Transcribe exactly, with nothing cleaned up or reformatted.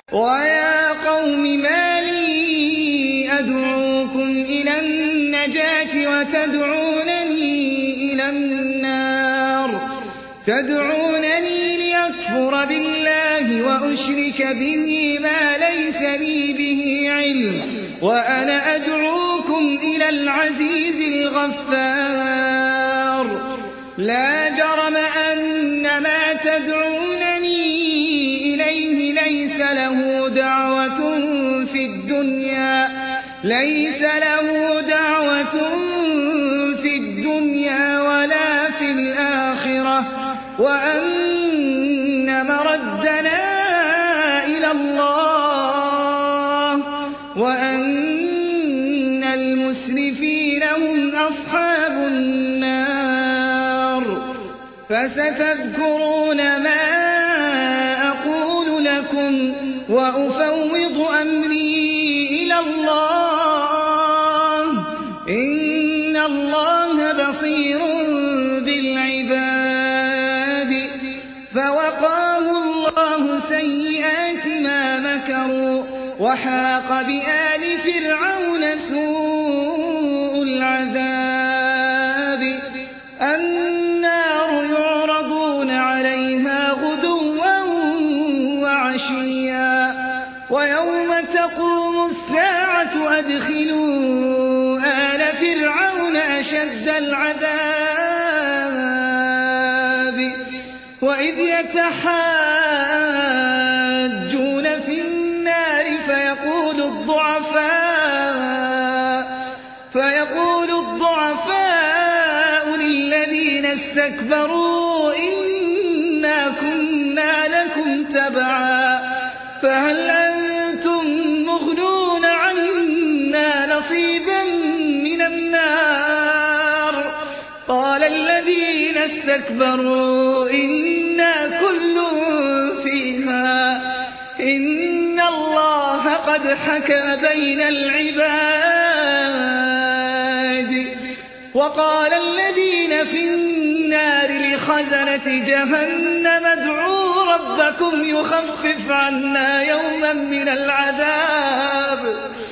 وَيَا قَوْمِ مَا لِي أَدْعُوكُمْ إِلَى النَّجَاةِ وَتَدْعُونَنِي إِلَى النَّارِ تَدْعُونَنِي لِأَكْفُرَ بِاللَّهِ وَأُشْرِكَ بِهِ مَا لَيْسَ لِي بِهِ عِلْمٌ وَأَنَا أَدْعُوكُمْ إِلَى الْعَزِيزِ الْغَفَّارِ. لَا جَرَمَ أَنَّ مَا تَدْعُونَنِي إِلَيْهِ لَيْسَ له دعوة في الدنيا ليس له دعوة في الدنيا ولا في الآخرة وأن مردنا إلى الله وأن المسرفين هم أصحاب النار. فستذكرون ما أقول لكم وأفوض أمري إلى الله إن الله بصير بالعباد. فوقاه الله سيئات ما مكروا وحاق بآل فرعون سوء العذاب. النار يعرضون عليها غدوا وعشيا ويوم تقوم الساعة أدخلوا آل فرعون أشد العذاب. وإذ يتحاجون في النار فيقول الضعفاء فيقول الضعفاء للذين استكبروا إنا كنا لكم تبعا فهل أنتم مغنون عنا نصيبا من النار. قال الذين استكبروا إنا كل فيها إن الله قد حكم بين العباد. وقال الذين في النار لخزنة جهنم ادعوا ربكم يخفف عنا يوما من العذاب